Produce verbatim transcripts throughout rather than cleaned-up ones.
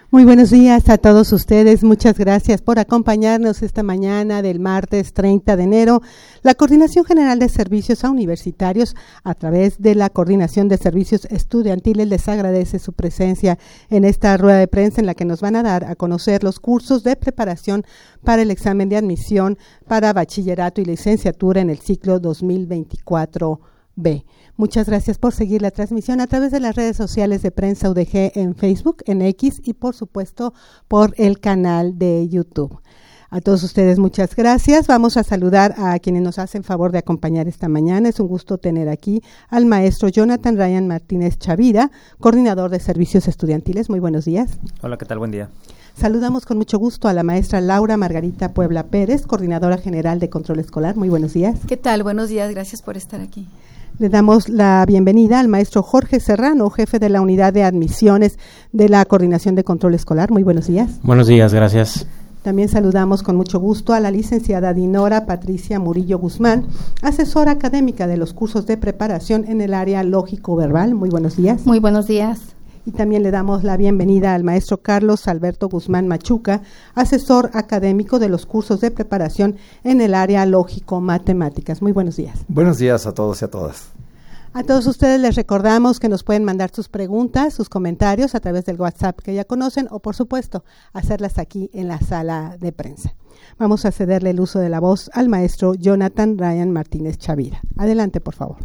Muy buenos días a todos ustedes. Muchas gracias por acompañarnos esta mañana del martes treinta de enero. La Coordinación General de Servicios a Universitarios, a través de la Coordinación de Servicios Estudiantiles, les agradece su presencia en esta rueda de prensa en la que nos van a dar a conocer los cursos de preparación para el examen de admisión para bachillerato y licenciatura en el ciclo dos mil veinticuatro B. Muchas gracias por seguir la transmisión a través de las redes sociales de Prensa U D G en Facebook, en X y por supuesto por el canal de YouTube. A todos ustedes muchas gracias. Vamos a saludar a quienes nos hacen favor de acompañar esta mañana. Es un gusto tener aquí al maestro Jonathan Ryan Martínez Chavira, coordinador de servicios estudiantiles. Muy buenos días. Hola, ¿qué tal? Buen día. Saludamos con mucho gusto a la maestra Laura Margarita Puebla Pérez, coordinadora general de control escolar. Muy buenos días. ¿Qué tal? Buenos días, gracias por estar aquí. Le damos la bienvenida al maestro Jorge Serrano, jefe de la unidad de admisiones de la Coordinación de Control Escolar. Muy buenos días. Buenos días, gracias. También saludamos con mucho gusto a la licenciada Dinora Patricia Murillo Guzmán, asesora académica de los cursos de preparación en el área lógico-verbal. Muy buenos días. Muy buenos días. Y también le damos la bienvenida al maestro Carlos Alberto Guzmán Machuca, asesor académico de los cursos de preparación en el área lógico-matemáticas. Muy buenos días. Buenos días a todos y a todas. A todos ustedes les recordamos que nos pueden mandar sus preguntas, sus comentarios a través del WhatsApp que ya conocen o, por supuesto, hacerlas aquí en la sala de prensa. Vamos a cederle el uso de la voz al maestro Jonathan Ryan Martínez Chavira. Adelante, por favor.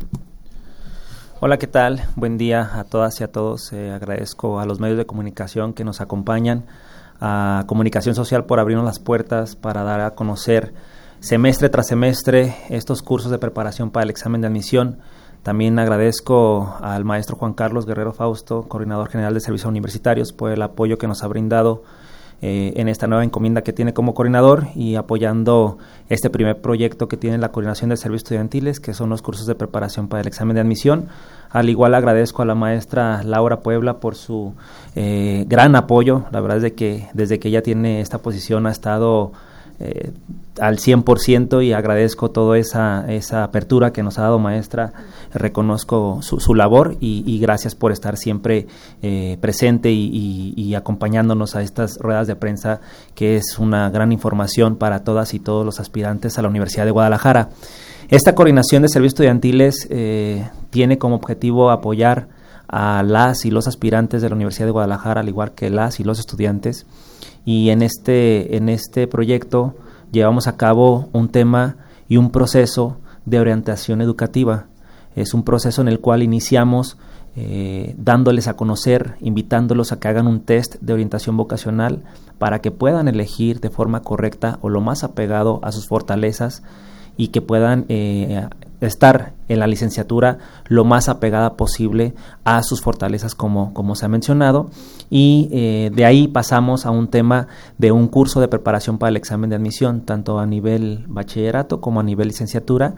Hola, ¿qué tal? Buen día a todas y a todos. Eh, agradezco a los medios de comunicación que nos acompañan, a Comunicación Social por abrirnos las puertas para dar a conocer semestre tras semestre estos cursos de preparación para el examen de admisión. También agradezco al maestro Juan Carlos Guerrero Fausto, coordinador general de servicios universitarios, por el apoyo que nos ha brindado eh, en esta nueva encomienda que tiene como coordinador y apoyando este primer proyecto que tiene la Coordinación de Servicios Estudiantiles, que son los cursos de preparación para el examen de admisión. Al igual agradezco a la maestra Laura Puebla por su eh, gran apoyo. La verdad es de que desde que ella tiene esta posición ha estado eh, al cien por ciento y agradezco toda esa, esa apertura que nos ha dado, maestra. Reconozco su, su labor y, y gracias por estar siempre eh, presente y, y, y acompañándonos a estas ruedas de prensa, que es una gran información para todas y todos los aspirantes a la Universidad de Guadalajara. Esta coordinación de servicios estudiantiles eh, tiene como objetivo apoyar a las y los aspirantes de la Universidad de Guadalajara, al igual que las y los estudiantes, y en este, en este proyecto llevamos a cabo un tema y un proceso de orientación educativa. Es un proceso en el cual iniciamos eh, dándoles a conocer, invitándolos a que hagan un test de orientación vocacional para que puedan elegir de forma correcta o lo más apegado a sus fortalezas y que puedan eh, estar en la licenciatura lo más apegada posible a sus fortalezas, como, como se ha mencionado, y eh, de ahí pasamos a un tema de un curso de preparación para el examen de admisión, tanto a nivel bachillerato como a nivel licenciatura,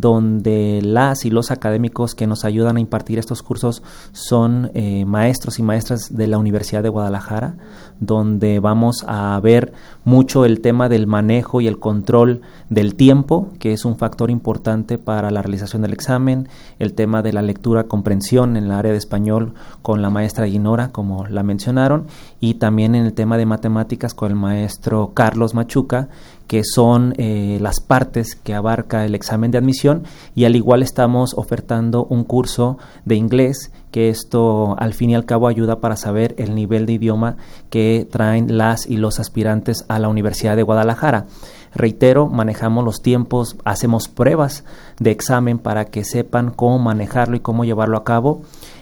donde las y los académicos que nos ayudan a impartir estos cursos son eh, maestros y maestras de la Universidad de Guadalajara, donde vamos a ver mucho el tema del manejo y el control del tiempo, que es un factor importante para la realización del examen, el tema de la lectura comprensión en el área de español con la maestra Dinora, como la mencionaron, y también en el tema de matemáticas con el maestro Carlos Machuca, que son eh, las partes que abarca el examen de admisión, y al igual estamos ofertando un curso de inglés, que esto al fin y al cabo ayuda para saber el nivel de idioma que traen las y los aspirantes a la Universidad de Guadalajara. Reitero, manejamos los tiempos, hacemos pruebas de examen para que sepan cómo manejarlo y cómo llevarlo a cabo.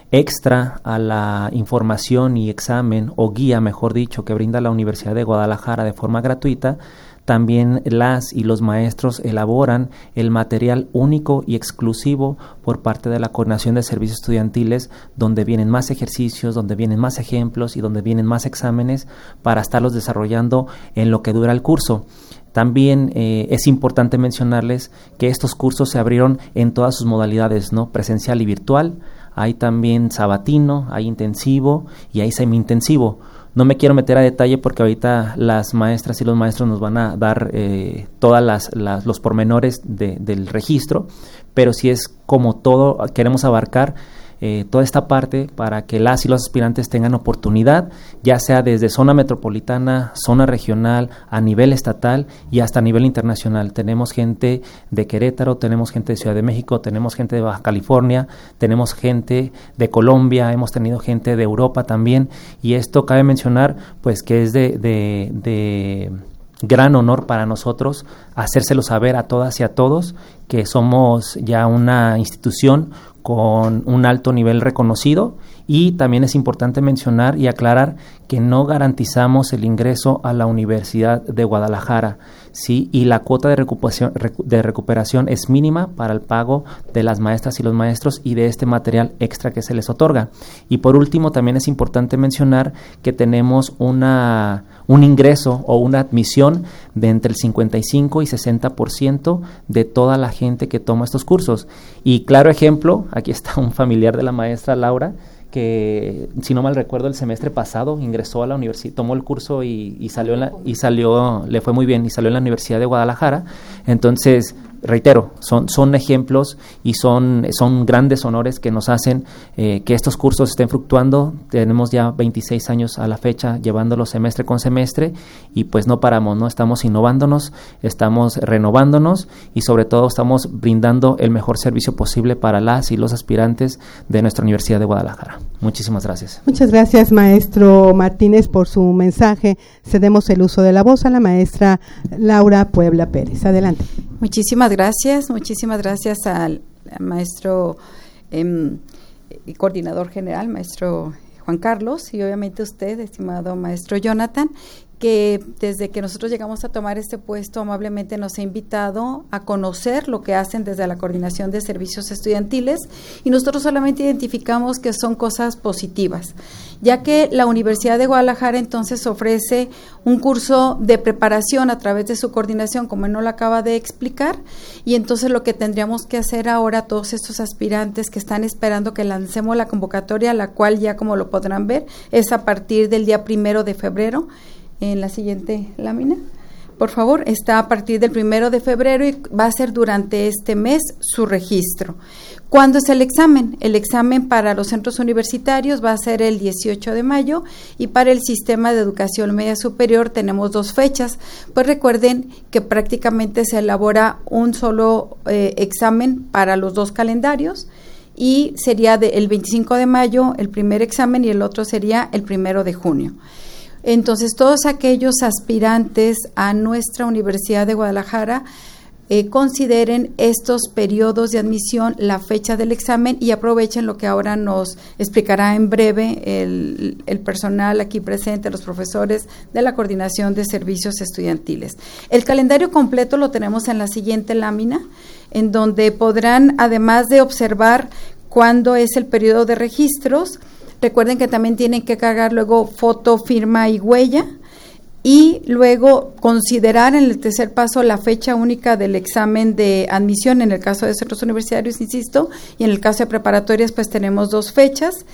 Extra a la información y examen, o guía, mejor dicho, que brinda la Universidad de Guadalajara de forma gratuita, también las y los maestros elaboran el material único y exclusivo por parte de la Coordinación de Servicios Estudiantiles, donde vienen más ejercicios, donde vienen más ejemplos y donde vienen más exámenes para estarlos desarrollando en lo que dura el curso. También eh, es importante mencionarles que estos cursos se abrieron en todas sus modalidades, ¿no? Presencial y virtual. Hay también sabatino, hay intensivo y hay semi-intensivo. No me quiero meter a detalle porque ahorita las maestras y los maestros nos van a dar eh, todas las, las los pormenores de, del registro, pero si es como todo queremos abarcar eh, toda esta parte para que las y los aspirantes tengan oportunidad, ya sea desde zona metropolitana, zona regional, a nivel estatal y hasta a nivel internacional. Tenemos gente de Querétaro, tenemos gente de Ciudad de México, tenemos gente de Baja California, tenemos gente de Colombia, hemos tenido gente de Europa también, y esto cabe mencionar pues que es de, de, de gran honor para nosotros hacérselo saber a todas y a todos que somos ya una institución con un alto nivel reconocido, y también es importante mencionar y aclarar que no garantizamos el ingreso a la Universidad de Guadalajara, ¿sí? Y la cuota de recuperación, de recuperación es mínima para el pago de las maestras y los maestros y de este material extra que se les otorga. Y por último, también es importante mencionar que tenemos una un ingreso o una admisión de entre el cincuenta y cinco y sesenta por ciento de toda la gente que toma estos cursos. Y claro ejemplo, aquí está un familiar de la maestra Laura, que si no mal recuerdo el semestre pasado ingresó a la universidad, tomó el curso y, y salió en la, y salió, le fue muy bien y salió en la Universidad de Guadalajara. Entonces, reitero, son, son ejemplos y son, son grandes honores que nos hacen eh, que estos cursos estén fluctuando. Tenemos ya veintiséis años a la fecha llevándolos semestre con semestre, y pues no paramos, ¿no? Estamos innovándonos, estamos renovándonos y sobre todo estamos brindando el mejor servicio posible para las y los aspirantes de nuestra Universidad de Guadalajara. Muchísimas gracias. Muchas gracias, maestro Martínez, por su mensaje. Cedemos el uso de la voz a la maestra Laura Puebla Pérez. Adelante. Muchísimas gracias, muchísimas gracias al, al maestro eh, y coordinador general, maestro Juan Carlos, y obviamente usted, estimado maestro Jonathan, que desde que nosotros llegamos a tomar este puesto amablemente nos ha invitado a conocer lo que hacen desde la Coordinación de Servicios Estudiantiles, y nosotros solamente identificamos que son cosas positivas, ya que la Universidad de Guadalajara entonces ofrece un curso de preparación a través de su coordinación, como él nos lo acaba de explicar, y entonces lo que tendríamos que hacer ahora todos estos aspirantes que están esperando que lancemos la convocatoria, la cual ya como lo podrán ver es a partir del día primero de febrero, en la siguiente lámina, por favor, está a partir del primero de febrero y va a ser durante este mes su registro. ¿Cuándo es el examen? El examen para los centros universitarios va a ser el dieciocho de mayo, y para el sistema de educación media superior tenemos dos fechas. Pues recuerden que prácticamente se elabora un solo eh, examen para los dos calendarios, y sería de, el veinticinco de mayo el primer examen y el otro sería el primero de junio. Entonces, todos aquellos aspirantes a nuestra Universidad de Guadalajara eh, consideren estos periodos de admisión, la fecha del examen, y aprovechen lo que ahora nos explicará en breve el, el personal aquí presente, los profesores de la Coordinación de Servicios Estudiantiles. El calendario completo lo tenemos en la siguiente lámina, en donde podrán, además de observar cuándo es el periodo de registros, recuerden que también tienen que cargar luego foto, firma y huella, y luego considerar en el tercer paso la fecha única del examen de admisión en el caso de centros universitarios, insisto, y en el caso de preparatorias pues tenemos dos fechas.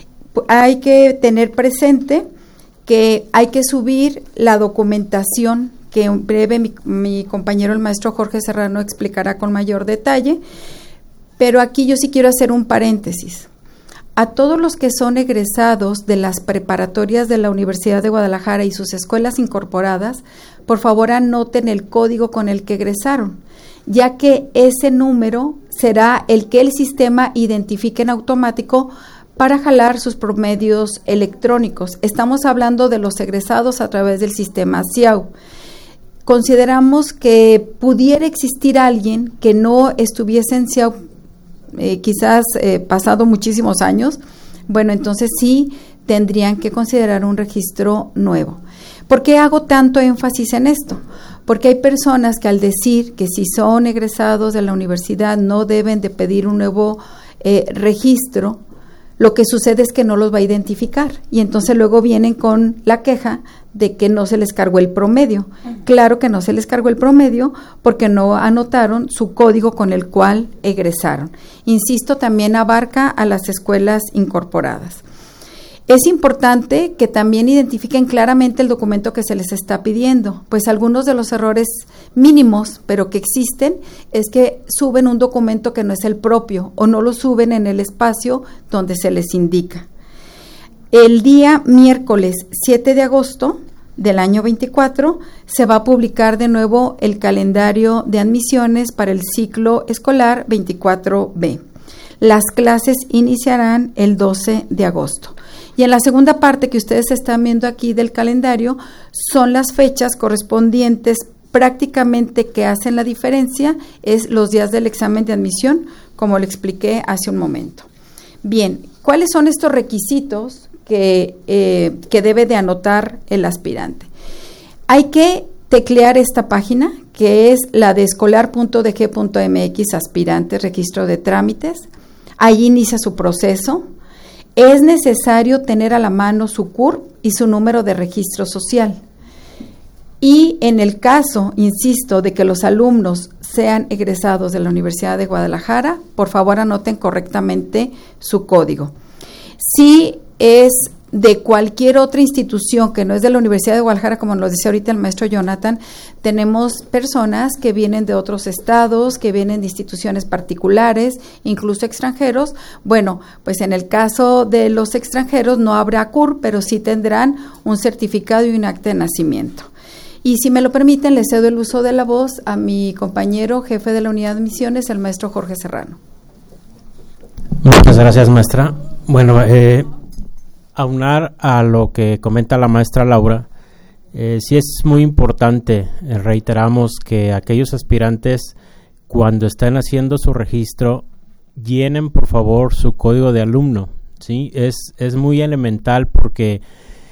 Hay que tener presente que hay que subir la documentación que en breve mi, mi compañero el maestro Jorge Serrano explicará con mayor detalle, pero aquí yo sí quiero hacer un paréntesis. A todos los que son egresados de las preparatorias de la Universidad de Guadalajara y sus escuelas incorporadas, por favor anoten el código con el que egresaron, ya que ese número será el que el sistema identifique en automático para jalar sus promedios electrónicos. Estamos hablando de los egresados a través del sistema C I A U. Consideramos que pudiera existir alguien que no estuviese en C I A U, Eh, quizás eh, pasado muchísimos años, bueno, entonces sí tendrían que considerar un registro nuevo. ¿Por qué hago tanto énfasis en esto? Porque hay personas que al decir que si son egresados de la universidad no deben de pedir un nuevo eh, registro, lo que sucede es que no los va a identificar, y entonces luego vienen con la queja de que no se les cargó el promedio. Claro que no se les cargó el promedio porque no anotaron su código con el cual egresaron. Insisto, también abarca a las escuelas incorporadas. Es importante que también identifiquen claramente el documento que se les está pidiendo, pues algunos de los errores mínimos, pero que existen, es que suben un documento que no es el propio o no lo suben en el espacio donde se les indica. El día miércoles siete de agosto del año veinticuatro se va a publicar de nuevo el calendario de admisiones para el ciclo escolar veinticuatro B. Las clases iniciarán el doce de agosto. Y en la segunda parte que ustedes están viendo aquí del calendario son las fechas correspondientes prácticamente que hacen la diferencia, es los días del examen de admisión, como le expliqué hace un momento. Bien, ¿cuáles son estos requisitos que, eh, que debe de anotar el aspirante? Hay que teclear esta página, que es la de escolar punto d g punto m x, aspirantes, registro de trámites. Ahí inicia su proceso. Es necesario tener a la mano su C U R P y su número de registro social. Y en el caso, insisto, de que los alumnos sean egresados de la Universidad de Guadalajara, por favor anoten correctamente su código. Si es de cualquier otra institución que no es de la Universidad de Guadalajara, como nos dice ahorita el maestro Jonathan, tenemos personas que vienen de otros estados, que vienen de instituciones particulares, incluso extranjeros. Bueno, pues en el caso de los extranjeros no habrá C U R P, pero sí tendrán un certificado y un acta de nacimiento. Y si me lo permiten, le cedo el uso de la voz a mi compañero jefe de la unidad de admisiones, el maestro Jorge Serrano. Muchas gracias, maestra. Bueno, eh, aunar a lo que comenta la maestra Laura, eh, sí es muy importante, eh, reiteramos que aquellos aspirantes, cuando estén haciendo su registro, llenen por favor su código de alumno, ¿sí? Es, es muy elemental, porque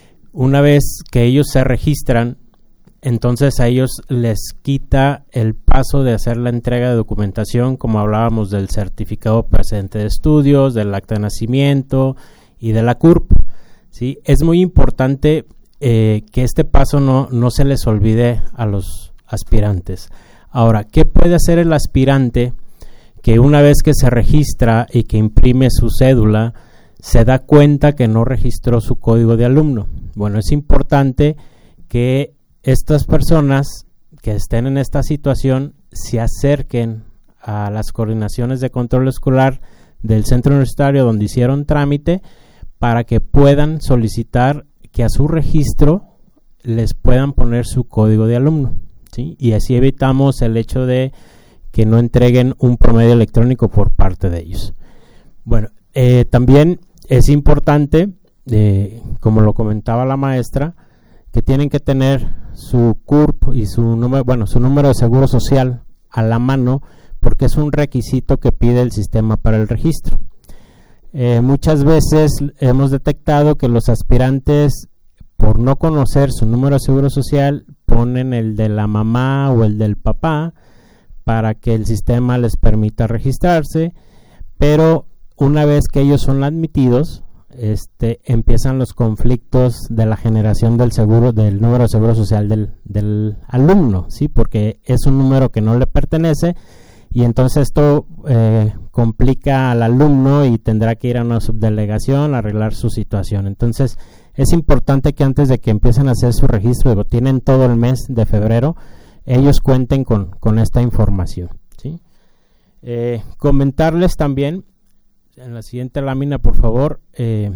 una vez que ellos se registran, entonces a ellos les quita el paso de hacer la entrega de documentación, como hablábamos del certificado presente de estudios, del acta de nacimiento y de la C U R P. ¿Sí? Es muy importante eh, que este paso no, no se les olvide a los aspirantes. Ahora, ¿qué puede hacer el aspirante que una vez que se registra y que imprime su cédula, se da cuenta que no registró su código de alumno? Bueno, es importante que estas personas que estén en esta situación se acerquen a las coordinaciones de control escolar del centro universitario donde hicieron trámite, para que puedan solicitar que a su registro les puedan poner su código de alumno, ¿sí? Y así evitamos el hecho de que no entreguen un promedio electrónico por parte de ellos. Bueno, eh, también es importante, eh, como lo comentaba la maestra, que tienen que tener su C U R P y su número, bueno, su número de seguro social a la mano, porque es un requisito que pide el sistema para el registro. Eh, muchas veces hemos detectado que los aspirantes, por no conocer su número de seguro social, ponen el de la mamá o el del papá para que el sistema les permita registrarse, pero una vez que ellos son admitidos, este, empiezan los conflictos de la generación del seguro, del número de seguro social del, del alumno, ¿sí? Porque es un número que no le pertenece. Y entonces esto eh, complica al alumno y tendrá que ir a una subdelegación a arreglar su situación. Entonces es importante que antes de que empiecen a hacer su registro, digo, tienen todo el mes de febrero, ellos cuenten con, con esta información, ¿sí? Eh, comentarles también, en la siguiente lámina por favor, eh,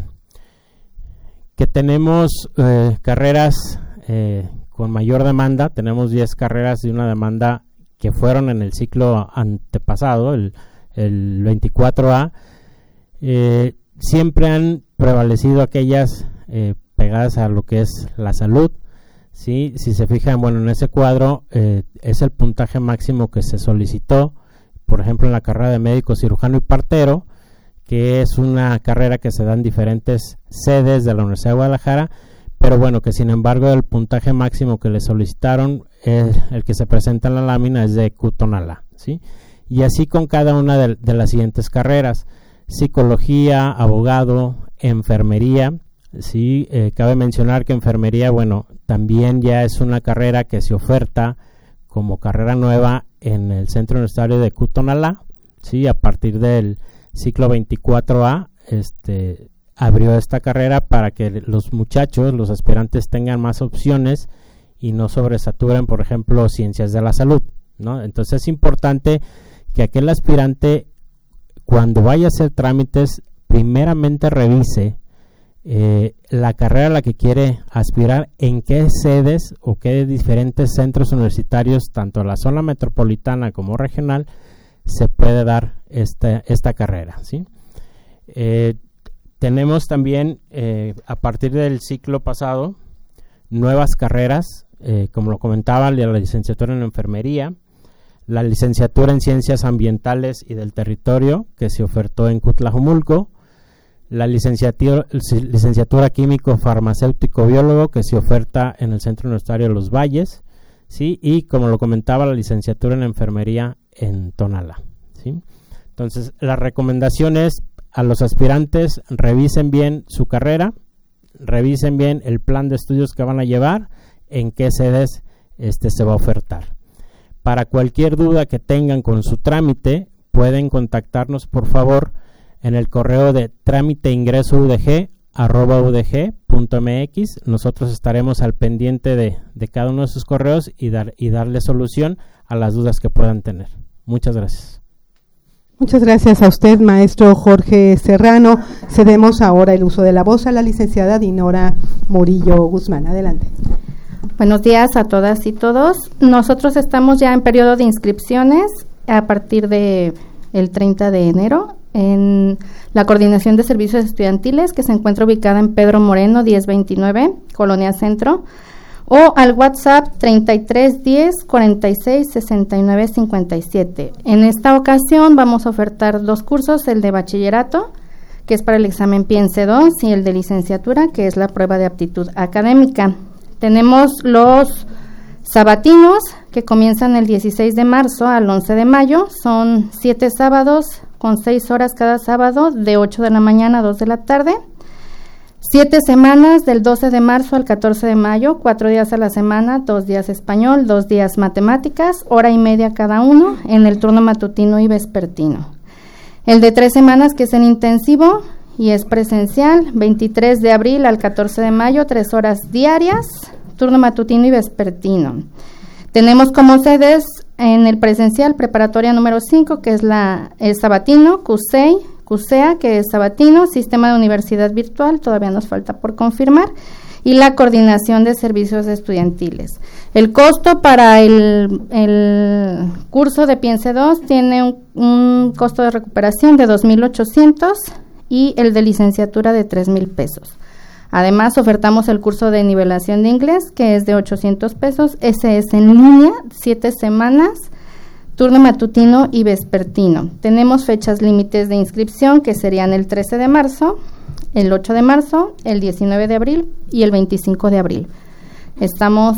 que tenemos eh, carreras eh, con mayor demanda. Tenemos diez carreras de una demanda que fueron en el ciclo antepasado, el, el veinticuatro A, eh, siempre han prevalecido aquellas eh, pegadas a lo que es la salud, ¿sí? Si se fijan, bueno, en ese cuadro eh, es el puntaje máximo que se solicitó, por ejemplo, en la carrera de médico, cirujano y partero, que es una carrera que se da en diferentes sedes de la Universidad de Guadalajara, pero bueno, que sin embargo el puntaje máximo que le solicitaron, eh, el que se presenta en la lámina, es de C U Tonalá, ¿sí? Y así con cada una de, de las siguientes carreras: psicología, abogado, enfermería, ¿sí? Eh, cabe mencionar que enfermería, bueno, también ya es una carrera que se oferta como carrera nueva en el Centro Universitario de C U Tonalá, ¿sí? A partir del ciclo veinticuatro A, este... abrió esta carrera para que los muchachos, los aspirantes tengan más opciones y no sobresaturen, por ejemplo, ciencias de la salud, ¿no? Entonces es importante que aquel aspirante, cuando vaya a hacer trámites, primeramente revise eh, la carrera a la que quiere aspirar, en qué sedes o qué diferentes centros universitarios, tanto la zona metropolitana como regional, se puede dar esta, esta carrera, ¿sí? Eh, tenemos también, eh, a partir del ciclo pasado, nuevas carreras, eh, como lo comentaba, la licenciatura en enfermería, la licenciatura en ciencias ambientales y del territorio, que se ofertó en Cutlajomulco, la licenciatura, licenciatura químico farmacéutico biólogo, que se oferta en el Centro Universitario de Los Valles, ¿sí? Y como lo comentaba, la licenciatura en enfermería en Tonalá, ¿sí? Entonces, la recomendación es a los aspirantes: revisen bien su carrera, revisen bien el plan de estudios que van a llevar, en qué sedes este se va a ofertar. Para cualquier duda que tengan con su trámite, pueden contactarnos, por favor, en el correo de trámiteingresoudg arroba udg punto mx. Nosotros estaremos al pendiente de, de cada uno de sus correos y, dar, y darle solución a las dudas que puedan tener. Muchas gracias. Muchas gracias a usted, maestro Jorge Serrano. Cedemos ahora el uso de la voz a la licenciada Dinora Murillo Guzmán. Adelante. Buenos días a todas y todos. Nosotros estamos ya en periodo de inscripciones a partir de el treinta de enero en la Coordinación de Servicios Estudiantiles, que se encuentra ubicada en Pedro Moreno diez veintinueve, Colonia Centro, o al WhatsApp treinta y tres diez cuarenta y seis sesenta y nueve cincuenta y siete. En esta ocasión vamos a ofertar dos cursos, el de bachillerato, que es para el examen Piense dos, y el de licenciatura, que es la prueba de aptitud académica. Tenemos los sabatinos, que comienzan el dieciséis de marzo al once de mayo. Son siete sábados con seis horas cada sábado, de ocho de la mañana a dos de la tarde. Siete semanas, del doce de marzo al catorce de mayo, cuatro días a la semana, dos días español, dos días matemáticas, hora y media cada uno, en el turno matutino y vespertino. El de tres semanas, que es en intensivo y es presencial, veintitrés de abril al catorce de mayo, tres horas diarias, turno matutino y vespertino. Tenemos como sedes en el presencial preparatoria número cinco, que es la el sabatino, CUSEI, CUSEA, que es sabatino, sistema de universidad virtual, todavía nos falta por confirmar, y la coordinación de servicios estudiantiles. El costo para el, el curso de Piense dos tiene un, un costo de recuperación de dos mil ochocientos y el de licenciatura de tres mil pesos. Además, ofertamos el curso de nivelación de inglés, que es de ochocientos pesos. Ese es en línea, siete semanas, turno matutino y vespertino. Tenemos fechas límites de inscripción, que serían el trece de marzo, el ocho de marzo, el diecinueve de abril y el veinticinco de abril. Estamos,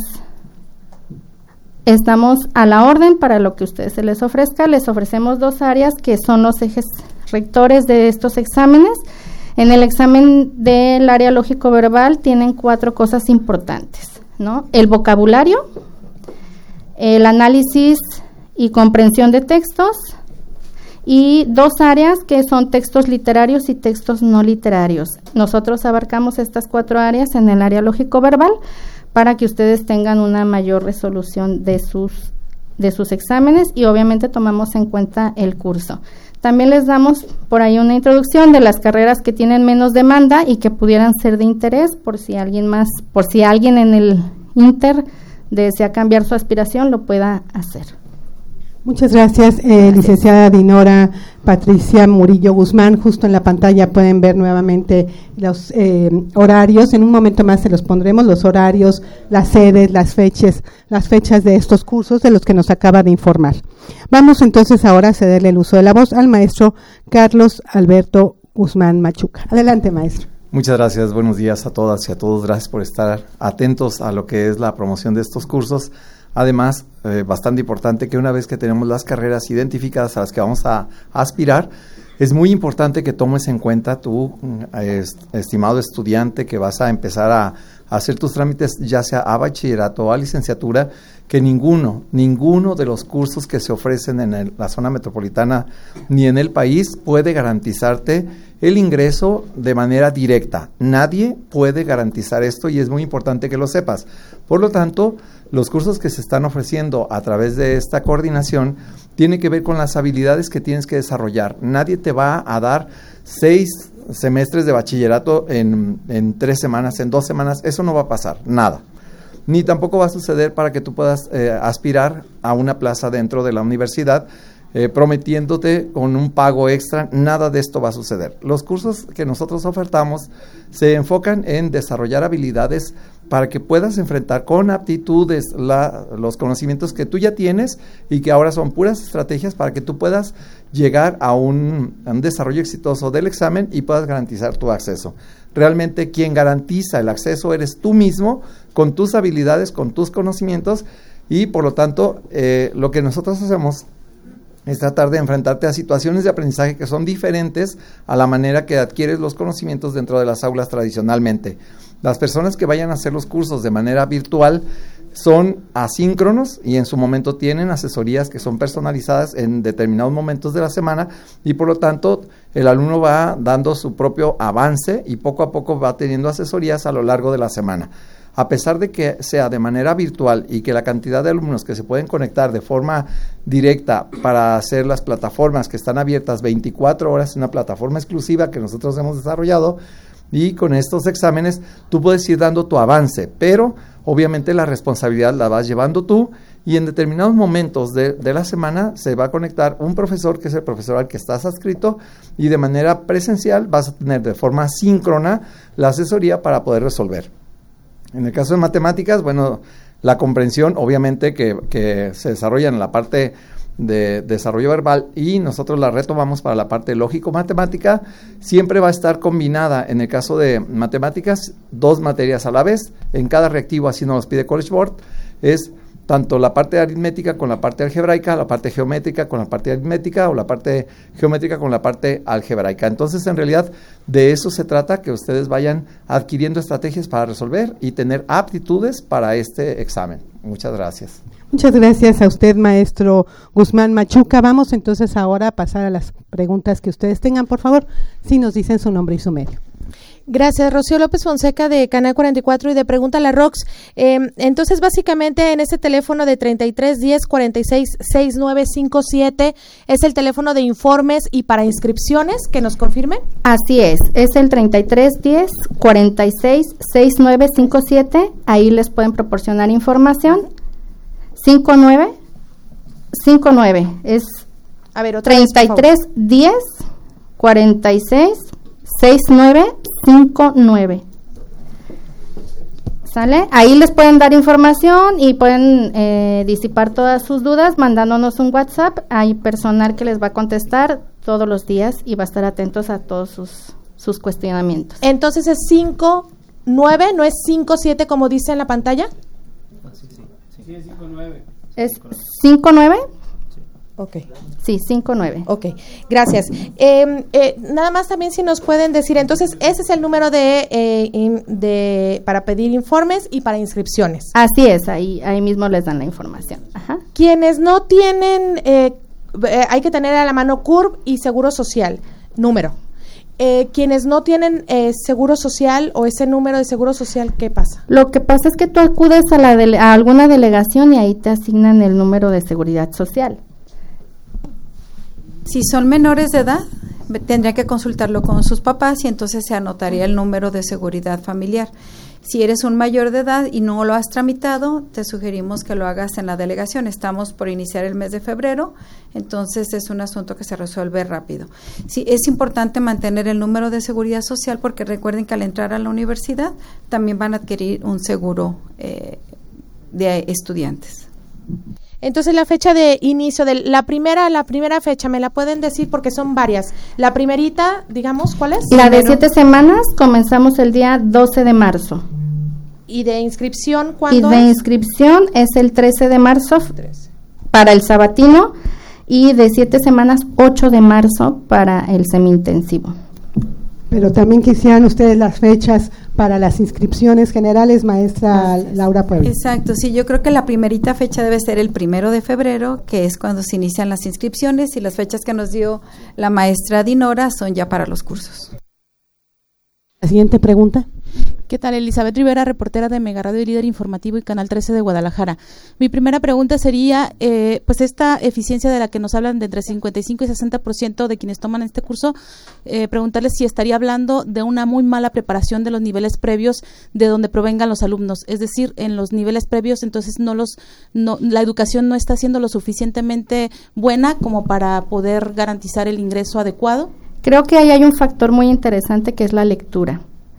estamos a la orden para lo que a ustedes se les ofrezca. Les ofrecemos dos áreas que son los ejes rectores de estos exámenes. En el examen del área lógico-verbal tienen cuatro cosas importantes, ¿no? El vocabulario, el análisis y comprensión de textos, y dos áreas que son textos literarios y textos no literarios. Nosotros abarcamos estas cuatro áreas en el área lógico-verbal para que ustedes tengan una mayor resolución de sus, de sus exámenes, y obviamente tomamos en cuenta el curso. También les damos por ahí una introducción de las carreras que tienen menos demanda y que pudieran ser de interés, por si alguien más, por si alguien en el Inter desea cambiar su aspiración, lo pueda hacer. Muchas gracias, eh, licenciada Dinora Patricia Murillo Guzmán. Justo en la pantalla pueden ver nuevamente los eh, horarios. En un momento más se los pondremos, los horarios, las sedes, las fechas, las fechas de estos cursos de los que nos acaba de informar. Vamos entonces ahora a cederle el uso de la voz al maestro Carlos Alberto Guzmán Machuca. Adelante, maestro. Muchas gracias, buenos días a todas y a todos. Gracias por estar atentos a lo que es la promoción de estos cursos. Además, eh, bastante importante que una vez que tenemos las carreras identificadas a las que vamos a, a aspirar, es muy importante que tomes en cuenta tú, eh, estimado estudiante, que vas a empezar a hacer tus trámites ya sea a bachillerato o a licenciatura, que ninguno, ninguno de los cursos que se ofrecen en el, la zona metropolitana ni en el país puede garantizarte el ingreso de manera directa. Nadie puede garantizar esto y es muy importante que lo sepas. Por lo tanto, los cursos que se están ofreciendo a través de esta coordinación tienen que ver con las habilidades que tienes que desarrollar. Nadie te va a dar seis semestres de bachillerato en, en tres semanas, en dos semanas. Eso no va a pasar, nada. Ni tampoco va a suceder para que tú puedas eh, aspirar a una plaza dentro de la universidad, eh, prometiéndote con un pago extra. Nada de esto va a suceder. Los cursos que nosotros ofertamos se enfocan en desarrollar habilidades para que puedas enfrentar con aptitudes la, los conocimientos que tú ya tienes y que ahora son puras estrategias para que tú puedas llegar a un, a un desarrollo exitoso del examen y puedas garantizar tu acceso. Realmente quien garantiza el acceso eres tú mismo, con tus habilidades, con tus conocimientos, y por lo tanto eh, lo que nosotros hacemos es tratar de enfrentarte a situaciones de aprendizaje que son diferentes a la manera que adquieres los conocimientos dentro de las aulas tradicionalmente. Las personas que vayan a hacer los cursos de manera virtual son asíncronos y en su momento tienen asesorías que son personalizadas en determinados momentos de la semana, y por lo tanto el alumno va dando su propio avance y poco a poco va teniendo asesorías a lo largo de la semana. A pesar de que sea de manera virtual y que la cantidad de alumnos que se pueden conectar de forma directa para hacer las plataformas que están abiertas veinticuatro horas, una plataforma exclusiva que nosotros hemos desarrollado, y con estos exámenes tú puedes ir dando tu avance, pero obviamente la responsabilidad la vas llevando tú, y en determinados momentos de, de la semana se va a conectar un profesor que es el profesor al que estás adscrito, y de manera presencial vas a tener de forma síncrona la asesoría para poder resolver. En el caso de matemáticas, bueno, la comprensión obviamente que, que se desarrolla en la parte de desarrollo verbal y nosotros la retomamos para la parte lógico-matemática, siempre va a estar combinada. En el caso de matemáticas, dos materias a la vez, en cada reactivo, así nos los pide College Board, es tanto la parte aritmética con la parte algebraica, la parte geométrica con la parte aritmética, o la parte geométrica con la parte algebraica. Entonces, en realidad, de eso se trata, que ustedes vayan adquiriendo estrategias para resolver y tener aptitudes para este examen. Muchas gracias. Muchas gracias a usted, maestro Guzmán Machuca. Vamos entonces ahora a pasar a las preguntas que ustedes tengan. Por favor, si nos dicen su nombre y su medio. Gracias, Rocío López Fonseca de Canal cuarenta y cuatro y de Pregunta a la Rox. Eh, entonces, básicamente, en este teléfono de treinta y tres diez cuarenta y seis sesenta y nueve cincuenta y siete es el teléfono de informes y para inscripciones, que nos confirmen. Así es, es el treinta y tres diez cuarenta y seis sesenta y nueve cincuenta y siete. Ahí les pueden proporcionar información. cincuenta y nueve cincuenta y nueve es A ver, otra treinta y tres diez cuarenta y seis sesenta y nueve cincuenta y nueve. ¿Sale? Ahí les pueden dar información y pueden eh, disipar todas sus dudas mandándonos un WhatsApp. Hay personal que les va a contestar todos los días y va a estar atentos a todos sus, sus cuestionamientos. Entonces es cincuenta y nueve, no es cincuenta y siete como dice en la pantalla. Sí, sí, sí. Sí, es cincuenta y nueve. ¿Es cincuenta y nueve? Ok. Sí, cincuenta y nueve. Ok, gracias. Eh, eh, nada más también si nos pueden decir, entonces, ese es el número de, eh, in, de para pedir informes y para inscripciones. Así es, ahí, ahí mismo les dan la información. Ajá. Quienes no tienen, eh, eh, hay que tener a la mano C U R B y Seguro Social, número. Eh, quienes no tienen eh, Seguro Social o ese número de Seguro Social, ¿qué pasa? Lo que pasa es que tú acudes a, la dele- a alguna delegación y ahí te asignan el número de Seguridad Social. Si son menores de edad, tendrían que consultarlo con sus papás y entonces se anotaría el número de seguridad familiar. Si eres un mayor de edad y no lo has tramitado, te sugerimos que lo hagas en la delegación. Estamos por iniciar el mes de febrero, entonces es un asunto que se resuelve rápido. Sí, es importante mantener el número de seguridad social porque recuerden que al entrar a la universidad también van a adquirir un seguro eh, de estudiantes. Entonces la fecha de inicio de la primera, la primera fecha, ¿me la pueden decir? Porque son varias. La primerita, digamos, ¿cuál es? La de siete semanas comenzamos el día doce de marzo. ¿Y de inscripción Y cuándo de es? inscripción es el trece de marzo trece. Para el sabatino y de siete semanas, ocho de marzo para el semi-intensivo. Pero también quisieran ustedes las fechas para las inscripciones generales, maestra Laura Puebla. Exacto, sí, yo creo que la primerita fecha debe ser el primero de febrero, que es cuando se inician las inscripciones, y las fechas que nos dio la maestra Dinora son ya para los cursos. La siguiente pregunta. ¿Qué tal? Elizabeth Rivera, reportera de Mega Radio y líder informativo y Canal trece de Guadalajara. Mi primera pregunta sería, eh, pues esta eficiencia de la que nos hablan de entre cincuenta y cinco y sesenta por ciento de quienes toman este curso, eh, preguntarles si estaría hablando de una muy mala preparación de los niveles previos de donde provengan los alumnos. Es decir, en los niveles previos, entonces no los, no, la educación no está siendo lo suficientemente buena como para poder garantizar el ingreso adecuado. Creo que ahí hay un factor muy interesante que es la lectura.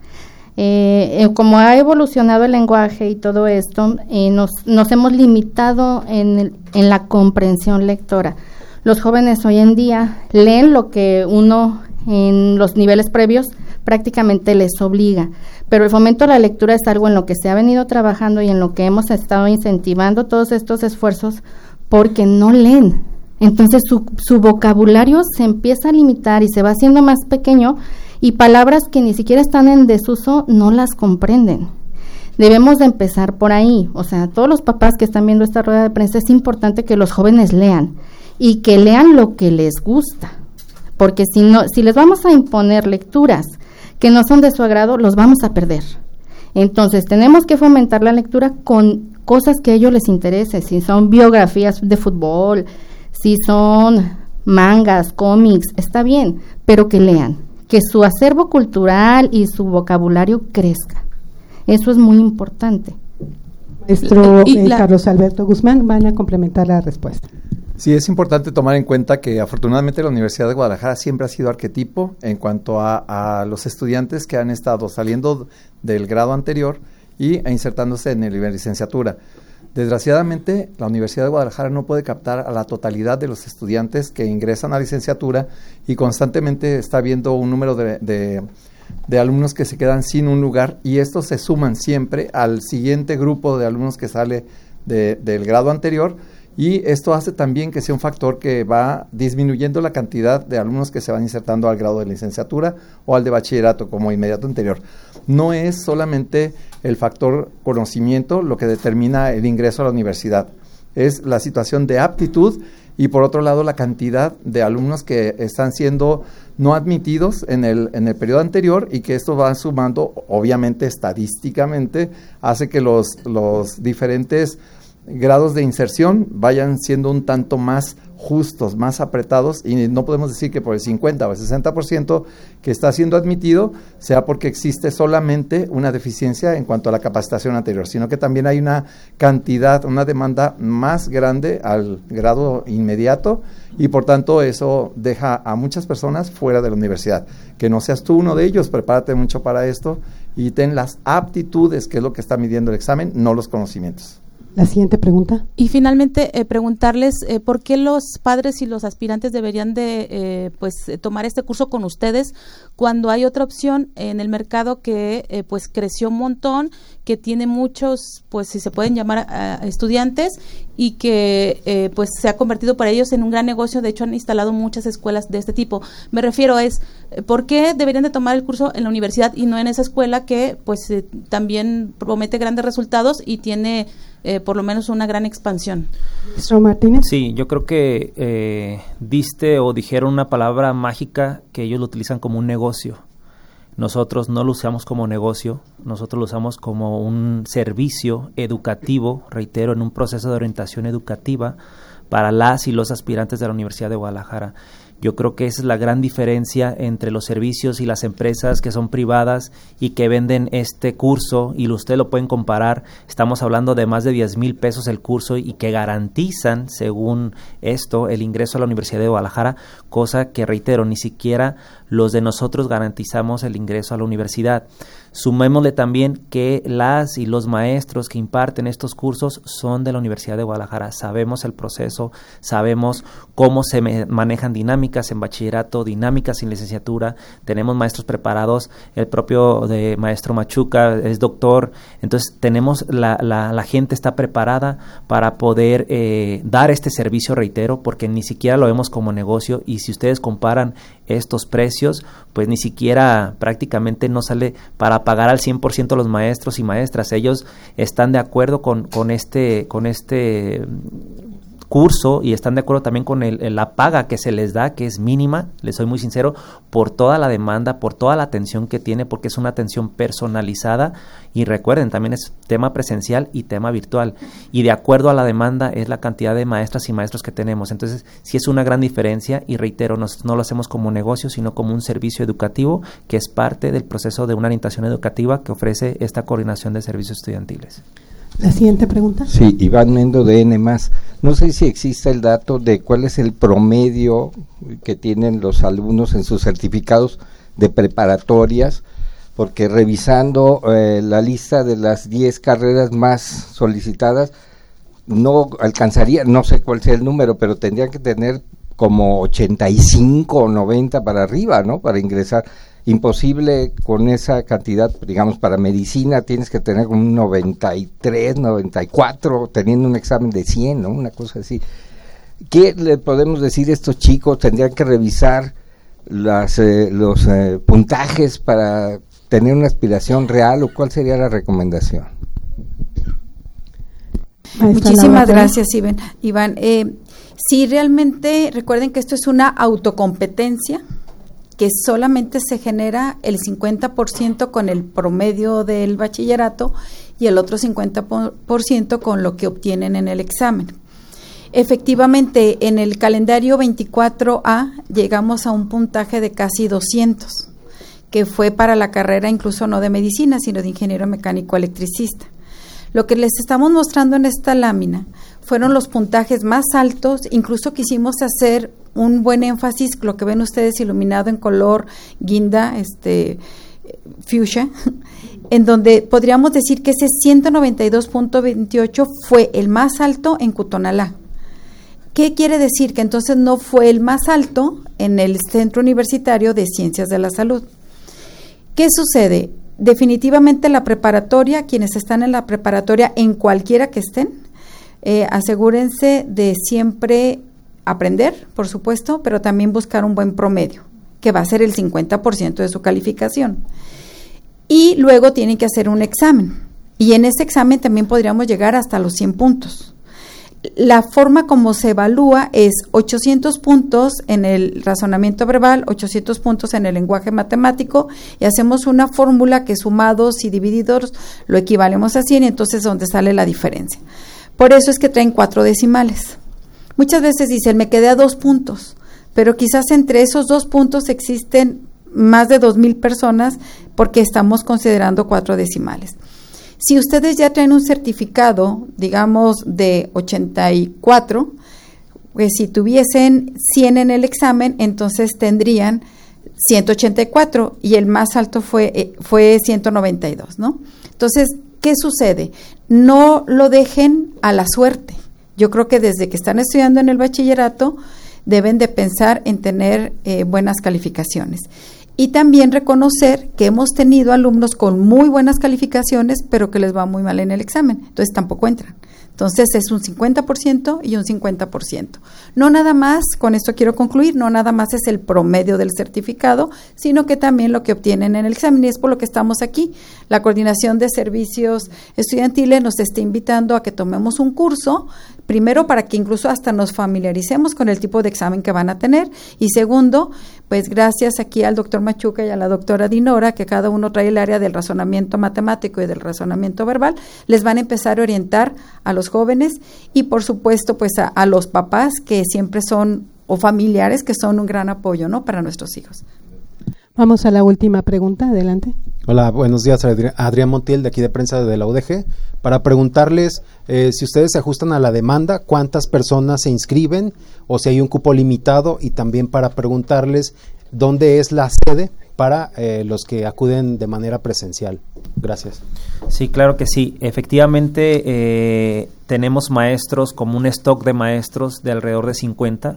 Eh, eh, como ha evolucionado el lenguaje y todo esto, eh, nos, nos hemos limitado en, el, en la comprensión lectora. Los jóvenes hoy en día leen lo que uno en los niveles previos prácticamente les obliga, pero el fomento a la lectura es algo en lo que se ha venido trabajando y en lo que hemos estado incentivando todos estos esfuerzos, porque no leen. Entonces su, su vocabulario se empieza a limitar y se va haciendo más pequeño, y palabras que ni siquiera están en desuso no las comprenden. Debemos de empezar por ahí. O sea, todos los papás que están viendo esta rueda de prensa, es importante que los jóvenes lean y que lean lo que les gusta, porque si no, si les vamos a imponer lecturas que no son de su agrado, los vamos a perder. Entonces tenemos que fomentar la lectura con cosas que a ellos les interese, si son biografías de fútbol, si son mangas, cómics, está bien, pero que lean, que su acervo cultural y su vocabulario crezca. Eso es muy importante. Maestro eh, la... Carlos Alberto Guzmán, van a complementar la respuesta. Sí, es importante tomar en cuenta que afortunadamente la Universidad de Guadalajara siempre ha sido arquetipo en cuanto a, a los estudiantes que han estado saliendo del grado anterior y e insertándose en la licenciatura. Desgraciadamente, la Universidad de Guadalajara no puede captar a la totalidad de los estudiantes que ingresan a licenciatura, y constantemente está habiendo un número de, de, de alumnos que se quedan sin un lugar, y estos se suman siempre al siguiente grupo de alumnos que sale de, del grado anterior, y esto hace también que sea un factor que va disminuyendo la cantidad de alumnos que se van insertando al grado de licenciatura o al de bachillerato como inmediato anterior. No es solamente el factor conocimiento lo que determina el ingreso a la universidad, es la situación de aptitud y por otro lado la cantidad de alumnos que están siendo no admitidos en el, en el periodo anterior, y que esto va sumando, obviamente estadísticamente, hace que los, los diferentes grados de inserción vayan siendo un tanto más justos, más apretados, y no podemos decir que por el cincuenta o el sesenta por ciento que está siendo admitido sea porque existe solamente una deficiencia en cuanto a la capacitación anterior, sino que también hay una cantidad, una demanda más grande al grado inmediato, y por tanto eso deja a muchas personas fuera de la universidad. Que no seas tú uno de ellos, prepárate mucho para esto y ten las aptitudes, que es lo que está midiendo el examen, no los conocimientos. La siguiente pregunta. Y finalmente, eh, preguntarles eh, por qué los padres y los aspirantes deberían de eh, pues tomar este curso con ustedes, cuando hay otra opción en el mercado que eh, pues creció un montón, que tiene muchos, pues si se pueden llamar a, a estudiantes, y que eh, pues se ha convertido para ellos en un gran negocio. De hecho, han instalado muchas escuelas de este tipo. Me refiero es, ¿por qué deberían de tomar el curso en la universidad y no en esa escuela que pues eh, también promete grandes resultados y tiene eh, por lo menos una gran expansión? Maestro Martínez. Sí, yo creo que eh, diste o dijeron una palabra mágica, que ellos lo utilizan como un negocio. Nosotros no lo usamos como negocio, nosotros lo usamos como un servicio educativo, reitero, en un proceso de orientación educativa para las y los aspirantes de la Universidad de Guadalajara. Yo creo que esa es la gran diferencia entre los servicios y las empresas que son privadas y que venden este curso, y usted lo pueden comparar. Estamos hablando de más de diez mil pesos el curso, y que garantizan, según esto, el ingreso a la Universidad de Guadalajara, cosa que, reitero, ni siquiera los de nosotros garantizamos el ingreso a la universidad. Sumémosle también que las y los maestros que imparten estos cursos son de la Universidad de Guadalajara. Sabemos el proceso, sabemos cómo se me manejan dinámicas, dinámicas en bachillerato, dinámicas en licenciatura, tenemos maestros preparados, el propio de maestro Machuca es doctor, entonces tenemos, la, la, la gente está preparada para poder eh, dar este servicio, reitero, porque ni siquiera lo vemos como negocio, y si ustedes comparan estos precios, pues ni siquiera prácticamente no sale para pagar al cien por ciento los maestros y maestras. Ellos están de acuerdo con, con este, con este curso y están de acuerdo también con el, la paga que se les da, que es mínima, les soy muy sincero, por toda la demanda, por toda la atención que tiene, porque es una atención personalizada, y recuerden, también es tema presencial y tema virtual, y de acuerdo a la demanda es la cantidad de maestras y maestros que tenemos. Entonces sí es una gran diferencia, y reitero, nos, no lo hacemos como negocio, sino como un servicio educativo que es parte del proceso de una orientación educativa que ofrece esta coordinación de servicios estudiantiles. La siguiente pregunta. Sí, Iván Mendo de N más. No sé si existe el dato de cuál es el promedio que tienen los alumnos en sus certificados de preparatorias, porque revisando eh, la lista de las diez carreras más solicitadas, no alcanzaría, no sé cuál sea el número, pero tendrían que tener como ochenta y cinco o noventa para arriba, ¿no? Para ingresar. Imposible con esa cantidad, digamos, para medicina tienes que tener un noventa y tres, noventa y cuatro, teniendo un examen de cien, ¿no? Una cosa así. ¿Qué le podemos decir a estos chicos? ¿Tendrían que revisar las, eh, los eh, puntajes para tener una aspiración real, o cuál sería la recomendación? Muchísimas gracias, Iván. Iván, eh, sí, realmente recuerden que esto es una autocompetencia que solamente se genera el cincuenta por ciento con el promedio del bachillerato y el otro cincuenta por ciento con lo que obtienen en el examen. Efectivamente, en el calendario veinticuatro A llegamos a un puntaje de casi doscientos, que fue para la carrera incluso no de medicina, sino de ingeniero mecánico electricista. Lo que les estamos mostrando en esta lámina fueron los puntajes más altos, incluso quisimos hacer un buen énfasis, lo que ven ustedes iluminado en color guinda, este fuchsia, en donde podríamos decir que ese ciento noventa y dos punto veintiocho fue el más alto en Cutonalá. ¿Qué quiere decir? Que entonces no fue el más alto en el Centro Universitario de Ciencias de la Salud. ¿Qué sucede? Definitivamente la preparatoria, quienes están en la preparatoria, en cualquiera que estén, eh, asegúrense de siempre aprender, por supuesto, pero también buscar un buen promedio, que va a ser el cincuenta por ciento de su calificación. Y luego tienen que hacer un examen, y en ese examen también podríamos llegar hasta los cien puntos. La forma como se evalúa es ochocientos puntos en el razonamiento verbal, ochocientos puntos en el lenguaje matemático, y hacemos una fórmula que sumados y divididos lo equivalemos a cien, y entonces es donde sale la diferencia. Por eso es que traen cuatro decimales. Muchas veces dicen, me quedé a dos puntos, pero quizás entre esos dos puntos existen más de dos mil personas porque estamos considerando cuatro decimales. Si ustedes ya traen un certificado, digamos, de ochenta y cuatro, pues si tuviesen cien en el examen, entonces tendrían ciento ochenta y cuatro, y el más alto fue, eh, fue ciento noventa y dos, ¿no? Entonces, ¿qué sucede? No lo dejen a la suerte. Yo creo que desde que están estudiando en el bachillerato deben de pensar en tener eh, buenas calificaciones. Y también reconocer que hemos tenido alumnos con muy buenas calificaciones, pero que les va muy mal en el examen, entonces tampoco entran. Entonces es un cincuenta por ciento y un cincuenta por ciento. No nada más, con esto quiero concluir, no nada más es el promedio del certificado, sino que también lo que obtienen en el examen, y es por lo que estamos aquí. La Coordinación de Servicios Estudiantiles nos está invitando a que tomemos un curso, primero para que incluso hasta nos familiaricemos con el tipo de examen que van a tener, y segundo, pues gracias aquí al doctor Machuca y a la doctora Dinora, que cada uno trae el área del razonamiento matemático y del razonamiento verbal, les van a empezar a orientar a los jóvenes y por supuesto pues a, a los papás, que siempre son, o familiares que son un gran apoyo, ¿no?, para nuestros hijos. Vamos a la última pregunta, adelante. Hola, buenos días, Adri- Adrián Montiel, de aquí de prensa de la U D G, para preguntarles eh, si ustedes se ajustan a la demanda, cuántas personas se inscriben o si hay un cupo limitado, y también para preguntarles dónde es la sede para eh, los que acuden de manera presencial. Gracias. Sí, claro que sí. Efectivamente, eh, tenemos maestros, como un stock de maestros de alrededor de cincuenta.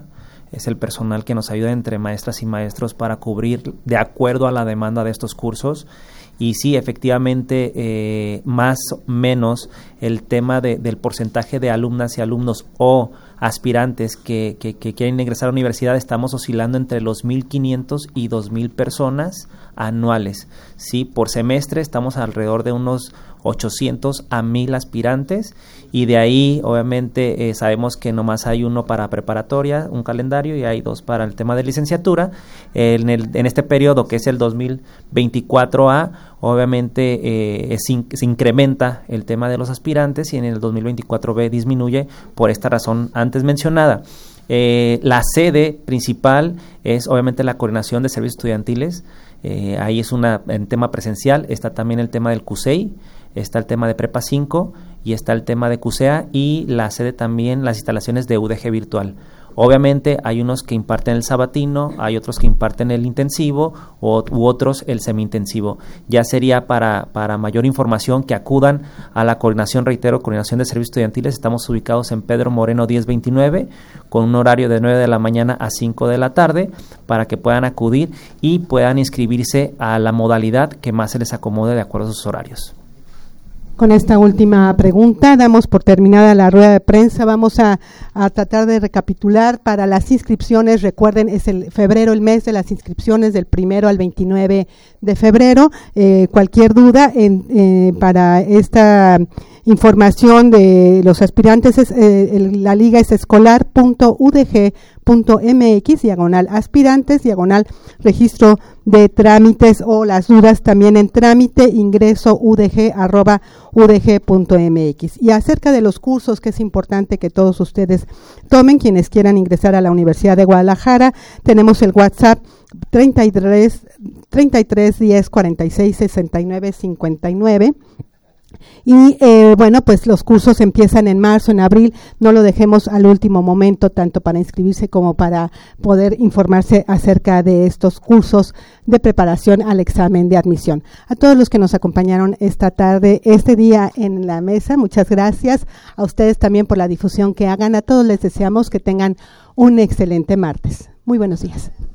es el personal que nos ayuda entre maestras y maestros para cubrir de acuerdo a la demanda de estos cursos. Y sí, efectivamente, eh, más o menos el tema de, del porcentaje de alumnas y alumnos o aspirantes que, que, que quieren ingresar a la universidad, estamos oscilando entre los mil quinientos y dos mil personas anuales. Sí, por semestre estamos alrededor de unos ochocientos a mil aspirantes, y de ahí obviamente eh, sabemos que nomás hay uno para preparatoria, un calendario, y hay dos para el tema de licenciatura. Eh, en, el, en este periodo, que es el dos mil veinticuatro A, obviamente eh, se, se incrementa el tema de los aspirantes, y en el dos mil veinticuatro B disminuye por esta razón antes mencionada. Eh, la sede principal es obviamente la Coordinación de Servicios Estudiantiles. Eh, ahí es una en tema presencial. Está también el tema del C U S E I, está el tema de Prepa cinco y está el tema de C U S E A, y la sede también, las instalaciones de U D G virtual. Obviamente hay unos que imparten el sabatino, hay otros que imparten el intensivo o, u otros el semi-intensivo. Ya sería para, para mayor información que acudan a la coordinación, reitero, Coordinación de Servicios Estudiantiles. Estamos ubicados en Pedro Moreno diez veintinueve, con un horario de nueve de la mañana a cinco de la tarde, para que puedan acudir y puedan inscribirse a la modalidad que más se les acomode de acuerdo a sus horarios. Con esta última pregunta damos por terminada la rueda de prensa. Vamos a, a tratar de recapitular para las inscripciones. Recuerden, es el febrero, el mes de las inscripciones, del primero al veintinueve de febrero. Eh, cualquier duda en, eh, para esta información de los aspirantes, es, eh, el, la liga es escolar punto u d g punto m x, diagonal aspirantes, diagonal registro de trámites, o las dudas también en trámite, ingreso udg arroba udg punto m x. Y acerca de los cursos, que es importante que todos ustedes tomen, quienes quieran ingresar a la Universidad de Guadalajara, tenemos el WhatsApp treinta y tres, treinta y tres, diez, cuarenta y seis, sesenta y nueve, cincuenta y nueve. Y eh, bueno, pues los cursos empiezan en marzo, en abril. No lo dejemos al último momento, tanto para inscribirse como para poder informarse acerca de estos cursos de preparación al examen de admisión. A todos los que nos acompañaron esta tarde, este día en la mesa, muchas gracias. A ustedes también por la difusión que hagan. A todos les deseamos que tengan un excelente martes. Muy buenos días.